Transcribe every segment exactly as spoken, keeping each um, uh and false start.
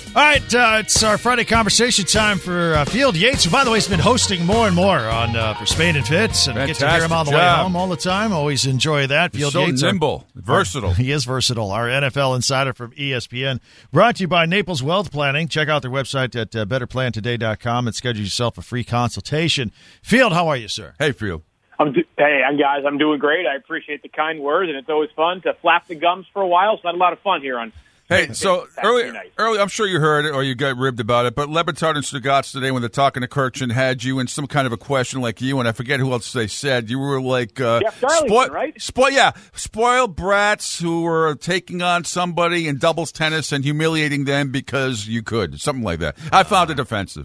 All right, uh, it's our Friday conversation time for uh, Field Yates, who, by the way, has been hosting more and more on uh, for Spade and Fitz, and Fantastic get to hear him on the job. way home all the time. Always enjoy that. He's Field so Yates, nimble, our, versatile. Our, he is versatile. Our N F L insider from E S P N, brought to you by Naples Wealth Planning. Check out their website at uh, better plan today dot com and schedule yourself a free consultation. Field, how are you, sir? Hey, Field. I'm do- hey, I'm guys. I'm doing great. I appreciate the kind words, and it's always fun to flap the gums for a while. So I had a lot of fun here on. Hey, so early, night. early, I'm sure you heard it or you got ribbed about it, but Lebitard and Stugotz today, when they're talking to Kirchin, had you in some kind of a question like you, and I forget who else they said. You were like, uh, Jeff Darlington, right? Spoil, yeah, spoiled brats who were taking on somebody in doubles tennis and humiliating them because you could, something like that. I found it offensive.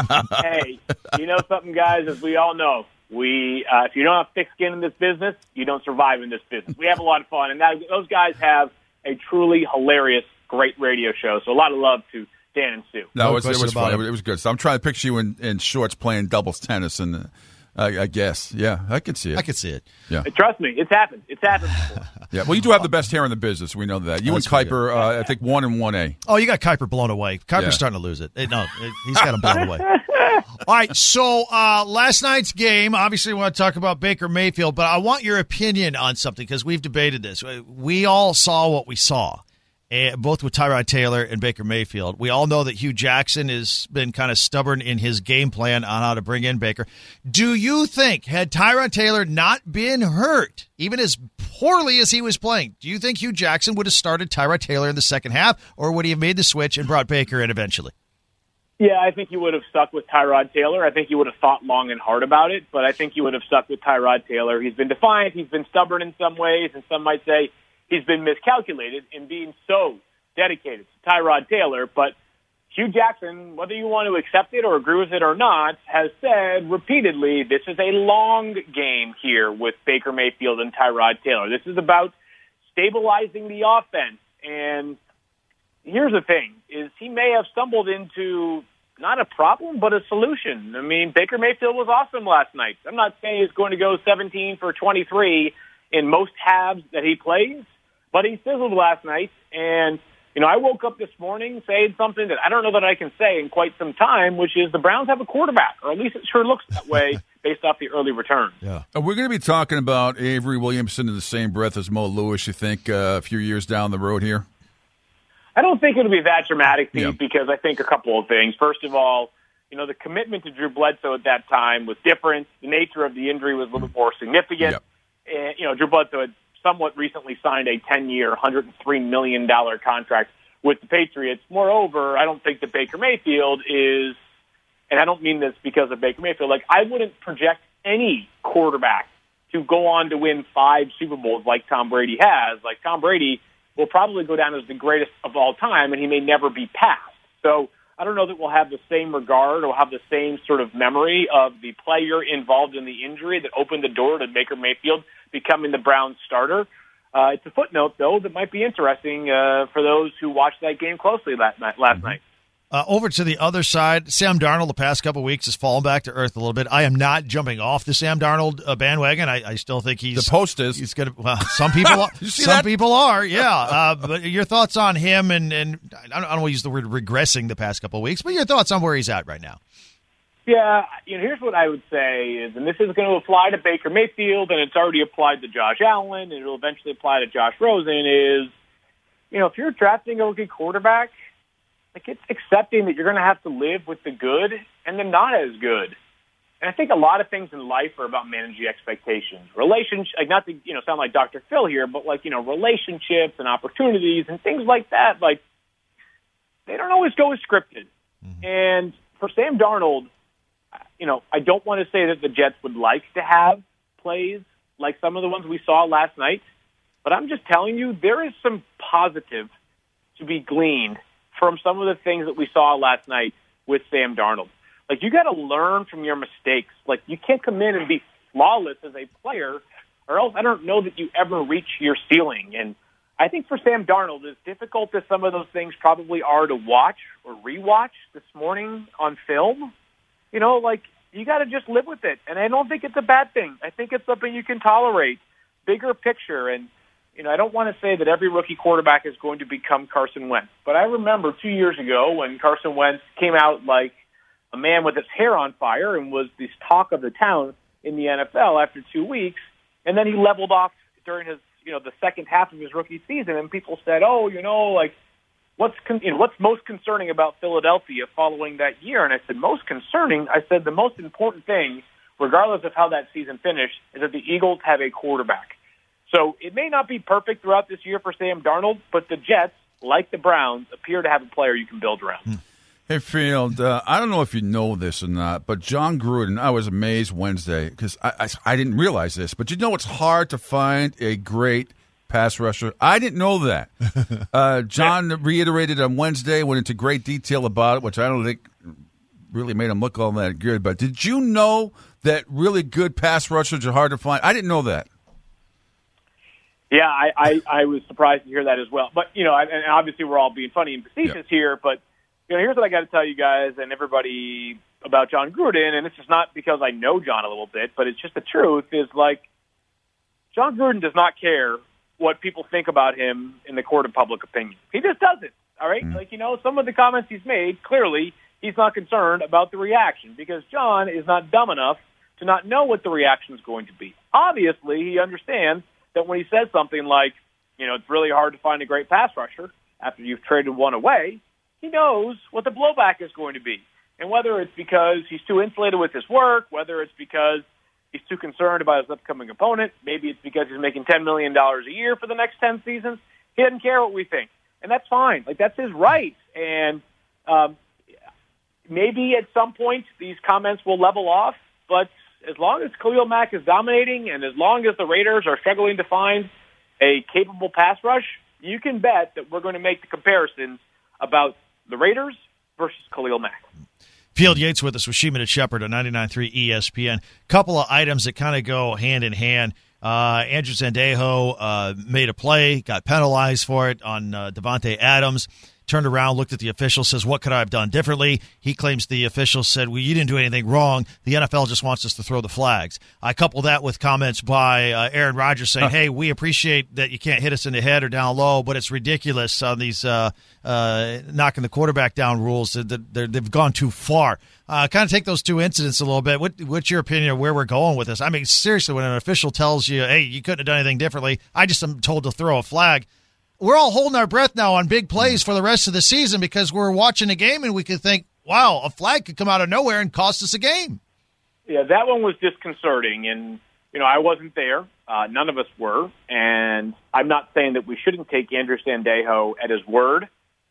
Hey, you know something, guys? As we all know, we uh, if you don't have thick skin in this business, you don't survive in this business. We have a lot of fun, and that, those guys have a truly hilarious, great radio show. So a lot of love to Dan and Sue. No, No it was, it question was about fun. it. It was good. So I'm trying to picture you in, in shorts playing doubles tennis, and uh, I, I guess, yeah, I can see it. I can see it. Yeah, Trust me, it's happened. It's happened before. yeah. Well, you do have the best hair in the business. We know that. You That's and pretty Kuiper, uh, I think one and one A. Oh, you got Kuiper blown away. Kuiper's Yeah. starting to lose it. Eh, No, eh, he's got him blown away. All right, so uh, last night's game, obviously we want to talk about Baker Mayfield, but I want your opinion on something because we've debated this. We all saw what we saw, eh, both with Tyrod Taylor and Baker Mayfield. We all know that Hugh Jackson has been kind of stubborn in his game plan on how to bring in Baker. Do you think, had Tyrod Taylor not been hurt, even as poorly as he was playing, do you think Hugh Jackson would have started Tyrod Taylor in the second half, or would he have made the switch and brought Baker in eventually? Yeah, I think you would have stuck with Tyrod Taylor. I think you would have thought long and hard about it, but I think you would have stuck with Tyrod Taylor. He's been defiant. He's been stubborn in some ways, and some might say he's been miscalculated in being so dedicated to Tyrod Taylor. But Hugh Jackson, whether you want to accept it or agree with it or not, has said repeatedly this is a long game here with Baker Mayfield and Tyrod Taylor. This is about stabilizing the offense. And here's the thing, is he may have stumbled into not a problem, but a solution. I mean, Baker Mayfield was awesome last night. I'm not saying he's going to go seventeen for twenty-three in most halves that he plays, but he sizzled last night. And, you know, I woke up this morning saying something that I don't know that I can say in quite some time, which is the Browns have a quarterback, or at least it sure looks that way based off the early return. Yeah. Are we going to be talking about Avery Williamson in the same breath as Mo Lewis, you think, uh, a few years down the road here? I don't think it'll be that dramatic, Pete, Yeah. because I think a couple of things. First of all, you know, the commitment to Drew Bledsoe at that time was different. The nature of the injury was a little bit more significant. Yep. And, you know, Drew Bledsoe had somewhat recently signed a ten-year, one hundred three million dollars contract with the Patriots. Moreover, I don't think that Baker Mayfield is, and I don't mean this because of Baker Mayfield, like I wouldn't project any quarterback to go on to win five Super Bowls like Tom Brady has. Like Tom Brady will probably go down as the greatest of all time, and he may never be passed. So I don't know that we'll have the same regard or have the same sort of memory of the player involved in the injury that opened the door to Baker Mayfield becoming the Browns starter. Uh, it's a footnote, though, that might be interesting uh, for those who watched that game closely last night. Last Mm-hmm. night. Uh, over to the other side, Sam Darnold the past couple of weeks has fallen back to earth a little bit. I am not jumping off the Sam Darnold uh, bandwagon. I, I still think he's The post is. he's going to. Well, some people, are, You see some that? people are, yeah. Uh, but your thoughts on him and and I don't, I don't want to use the word regressing the past couple of weeks, but your thoughts on where he's at right now. Yeah, you know, here's what I would say is, and this is going to apply to Baker Mayfield, and it's already applied to Josh Allen, and it'll eventually apply to Josh Rosen, is, you know, if you're drafting a rookie quarterback, like it's accepting that you're going to have to live with the good and the not as good. And I think a lot of things in life are about managing expectations. Relationships, like not to, you know, sound like Doctor Phil here, but like, you know, relationships and opportunities and things like that, like, they don't always go as scripted. Mm-hmm. And for Sam Darnold, you know, I don't want to say that the Jets would like to have plays like some of the ones we saw last night, but I'm just telling you, there is some positive to be gleaned from some of the things that we saw last night with Sam Darnold. Like, you got to learn from your mistakes. Like, you can't come in and be flawless as a player, or else I don't know that you ever reach your ceiling. And I think for Sam Darnold, as difficult as some of those things probably are to watch or rewatch this morning on film, you know, like, you got to just live with it. And I don't think it's a bad thing. I think it's something you can tolerate. Bigger picture. And, you know, I don't want to say that every rookie quarterback is going to become Carson Wentz, but I remember two years ago when Carson Wentz came out like a man with his hair on fire and was the talk of the town in the N F L after two weeks, and then he leveled off during his, you know, the second half of his rookie season, and people said, oh, you know, like, what's con- you know, what's most concerning about Philadelphia following that year? And I said, most concerning? I said, the most important thing, regardless of how that season finished, is that the Eagles have a quarterback. So it may not be perfect throughout this year for Sam Darnold, but the Jets, like the Browns, appear to have a player you can build around. Hmm. Hey, Field, uh, I don't know if you know this or not, but John Gruden, I was amazed Wednesday because I, I, I didn't realize this, but you know it's hard to find a great pass rusher. I didn't know that. Uh, John reiterated on Wednesday, went into great detail about it, which I don't think really made him look all that good. But did you know that really good pass rushers are hard to find? I didn't know that. Yeah, I, I, I was surprised to hear that as well. But, you know, and obviously we're all being funny and facetious yep. here, but you know, here's what I got to tell you guys and everybody about John Gruden, and this is not because I know John a little bit, but it's just the truth, is like John Gruden does not care what people think about him in the court of public opinion. He just doesn't, all right? Mm-hmm. Like, you know, some of the comments he's made, clearly he's not concerned about the reaction because John is not dumb enough to not know what the reaction is going to be. Obviously, he understands that when he says something like, you know, it's really hard to find a great pass rusher after you've traded one away, he knows what the blowback is going to be. And whether it's because he's too insulated with his work, whether it's because he's too concerned about his upcoming opponent, maybe it's because he's making ten million dollars a year for the next ten seasons, he doesn't care what we think. And that's fine. Like, that's his right. And um, maybe at some point these comments will level off, but as long as Khalil Mack is dominating and as long as the Raiders are struggling to find a capable pass rush, you can bet that we're going to make the comparisons about the Raiders versus Khalil Mack. Field Yates with us with Sheeman and Shepard on ninety-nine point three E S P N. Couple of items that kind of go hand in hand. Uh, Andrew Sandejo uh, made a play, got penalized for it on uh, Devontae Adams. Turned around, looked at the official, says, what could I have done differently? He claims the official said, well, you didn't do anything wrong. The N F L just wants us to throw the flags. I couple that with comments by uh, Aaron Rodgers saying, hey, we appreciate that you can't hit us in the head or down low, but it's ridiculous on these uh, uh, knocking the quarterback down rules. They've gone too far. Uh, kind of take those two incidents a little bit. What, what's your opinion of where we're going with this? I mean, seriously, when an official tells you, hey, you couldn't have done anything differently, I just am told to throw a flag. We're all holding our breath now on big plays for the rest of the season because we're watching a game and we could think, wow, a flag could come out of nowhere and cost us a game. Yeah, that one was disconcerting. And, you know, I wasn't there. Uh, none of us were. And I'm not saying that we shouldn't take Andrew Sandejo at his word.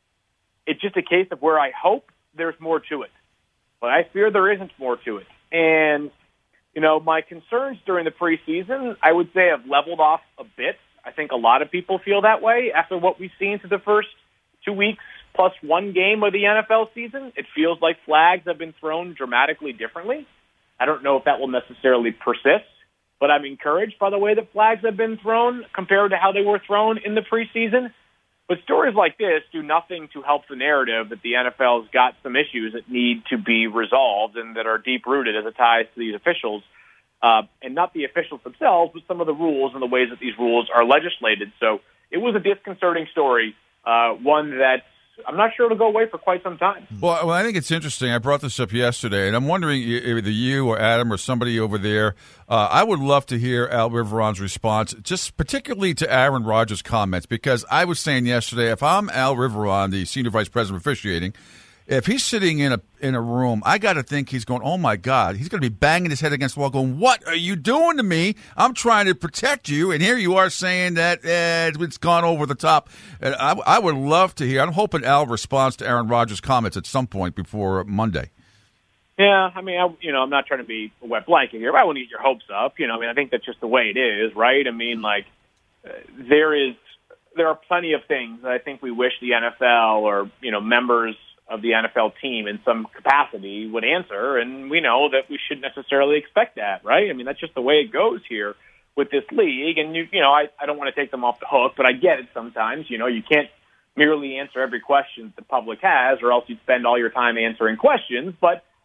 It's just a case of where I hope there's more to it. But I fear there isn't more to it. And, you know, my concerns during the preseason, I would say, have leveled off a bit. I think a lot of people feel that way after what we've seen through the first two weeks plus one game of the N F L season. It feels like flags have been thrown dramatically differently. I don't know if that will necessarily persist, but I'm encouraged by the way that flags have been thrown compared to how they were thrown in the preseason. But stories like this do nothing to help the narrative that the N F L's got some issues that need to be resolved and that are deep-rooted as it ties to these officials. Uh, and not the officials themselves, but some of the rules and the ways that these rules are legislated. So it was a disconcerting story, uh, one that I'm not sure it'll go away for quite some time. Well, well, I think it's interesting. I brought this up yesterday, and I'm wondering either you or Adam or somebody over there, uh, I would love to hear Al Riveron's response, just particularly to Aaron Rodgers' comments, because I was saying yesterday, if I'm Al Riveron, the Senior Vice President of Officiating, if he's sitting in a in a room, I got to think he's going, oh, my God. He's going to be banging his head against the wall going, what are you doing to me? I'm trying to protect you, and here you are saying that eh, it's gone over the top. And I, I would love to hear. I'm hoping Al responds to Aaron Rodgers' comments at some point before Monday. Yeah, I mean, I, you know, I'm not trying to be a wet blanket here, but I wouldn't get your hopes up. You know, I mean, I think that's just the way it is, right? I mean, like, uh, there is there are plenty of things that I think we wish the N F L or, you know, members of the N F L team in some capacity would answer, and we know that we shouldn't necessarily expect that, right? I mean, that's just the way it goes here with this league, and, you, you know, I, I don't want to take them off the hook, but I get it sometimes. You know, you can't merely answer every question the public has, or else you'd spend all your time answering questions, but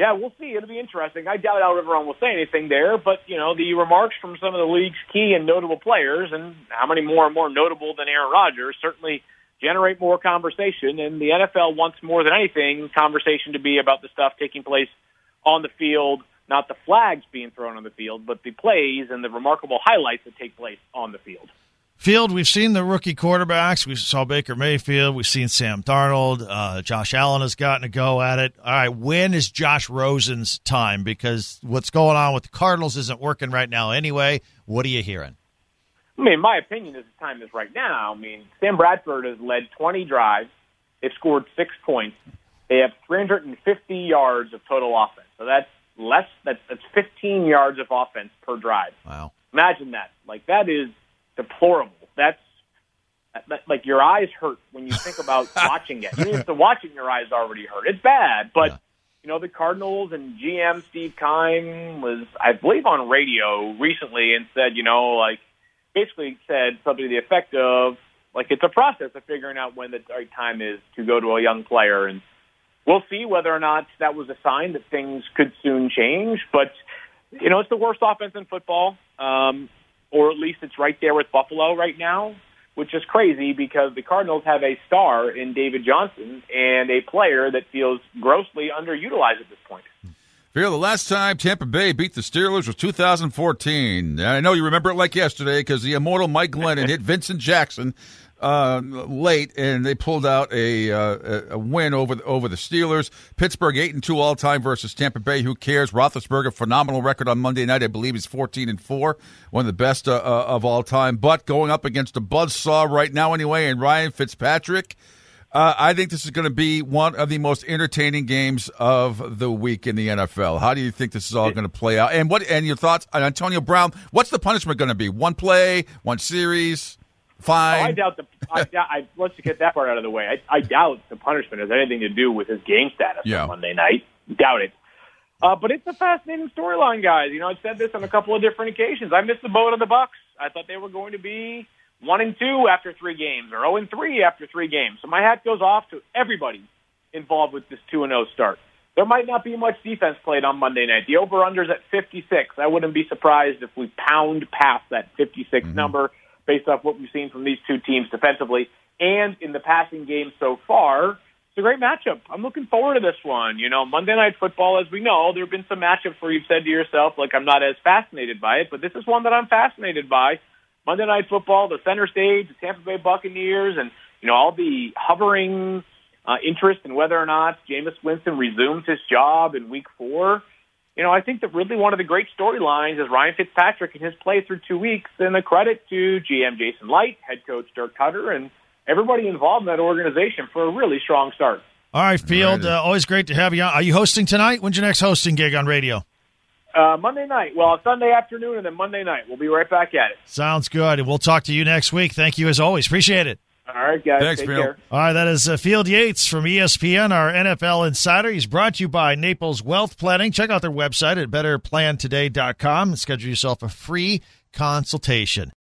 Yeah, we'll see. It'll be interesting. I doubt Al Riveron will say anything there, but, you know, the remarks from some of the league's key and notable players, and how many more and more notable than Aaron Rodgers, certainly generate more conversation. And the N F L wants more than anything conversation to be about the stuff taking place on the field, not the flags being thrown on the field, but the plays and the remarkable highlights that take place on the field. Field, we've seen the rookie quarterbacks. We saw Baker Mayfield. We've seen Sam Darnold. Uh, Josh Allen has gotten a go at it. All right, when is Josh Rosen's time? Because what's going on with the Cardinals isn't working right now anyway. What are you hearing? I mean, my opinion is the time is right now. I mean, Sam Bradford has led twenty drives. They've scored six points. They have three hundred fifty yards of total offense. So that's less. That's, that's fifteen yards of offense per drive. Wow. Imagine that. Like, that is deplorable. That's that, like your eyes hurt when you think about watching it. Even if the watching your eyes already hurt, it's bad. But yeah. you know, the Cardinals and G M Steve Keim was, I believe, on radio recently and said, you know, like basically said something to the effect of, like, it's a process of figuring out when the right time is to go to a young player, and we'll see whether or not that was a sign that things could soon change. But you know, it's the worst offense in football. Um, or at least it's right there with Buffalo right now, which is crazy because the Cardinals have a star in David Johnson and a player that feels grossly underutilized at this point. Phil, the last time Tampa Bay beat the Steelers was two thousand fourteen. And I know you remember it like yesterday because the immortal Mike Glennon hit Vincent Jackson uh, late, and they pulled out a uh, a win over the, over the Steelers. Pittsburgh eight and two all time versus Tampa Bay. Who cares? Roethlisberger, phenomenal record on Monday night. I believe he's fourteen and four, one of the best uh, uh, of all time. But going up against a buzzsaw right now anyway, and Ryan Fitzpatrick. Uh, I think this is going to be one of the most entertaining games of the week in the N F L. How do you think this is all going to play out? And what? And your thoughts on Antonio Brown? What's the punishment going to be? One play, one series, fine? Oh, I doubt the. I, doubt, I let's get that part out of the way. I, I doubt the punishment has anything to do with his game status yeah. on Monday night. Doubt it. Uh, but it's a fascinating storyline, guys. You know, I've said this on a couple of different occasions. I missed the boat on the Bucs. I thought they were going to be one and two after three games, or zero and three after three games. So my hat goes off to everybody involved with this two and oh start. There might not be much defense played on Monday night. The over-under's at fifty-six. I wouldn't be surprised if we pound past that fifty-six mm-hmm. number based off what we've seen from these two teams defensively. And in the passing game so far, it's a great matchup. I'm looking forward to this one. You know, Monday Night Football, as we know, there have been some matchups where you've said to yourself, like, I'm not as fascinated by it, but this is one that I'm fascinated by. Monday Night Football, the center stage, the Tampa Bay Buccaneers, and, you know, all the hovering uh, interest in whether or not Jameis Winston resumes his job in week four. You know, I think that really one of the great storylines is Ryan Fitzpatrick and his play through two weeks, and a credit to G M Jason Light, head coach Dirk Cutter, and everybody involved in that organization for a really strong start. All right, Field, uh, always great to have you on. Are you hosting tonight? When's your next hosting gig on radio? Uh, Monday night. Well, Sunday afternoon and then Monday night. We'll be right back at it. Sounds good. And we'll talk to you next week. Thank you as always. Appreciate it. All right, guys. Thanks, Take Phil. care. All right, that is uh, Field Yates from E S P N, our N F L insider. He's brought to you by Naples Wealth Planning. Check out their website at better plan today dot com and schedule yourself a free consultation.